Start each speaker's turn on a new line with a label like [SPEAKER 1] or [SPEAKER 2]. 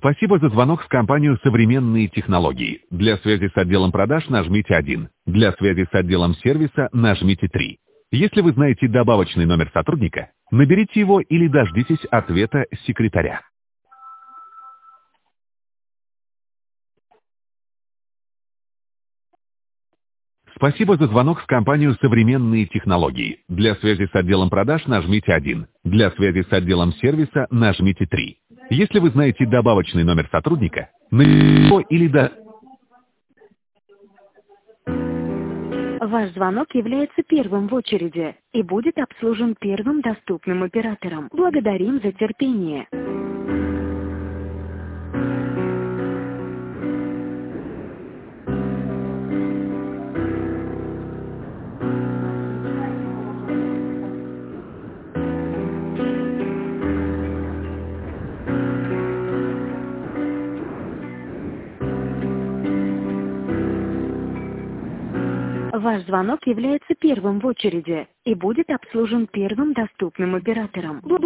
[SPEAKER 1] Спасибо за звонок в компанию «Современные технологии». Для связи с отделом продаж нажмите 1. Для связи с отделом сервиса нажмите 3. Если вы знаете добавочный номер сотрудника, наберите его или дождитесь ответа секретаря. Спасибо за звонок в компанию «Современные технологии». Для связи с отделом продаж нажмите 1. Для связи с отделом сервиса нажмите 3. Если вы знаете добавочный номер сотрудника, наберите его или
[SPEAKER 2] Ваш звонок является первым в очереди и будет обслужен первым доступным оператором. Благодарим за терпение. Ваш звонок является первым в очереди и будет обслужен первым доступным оператором.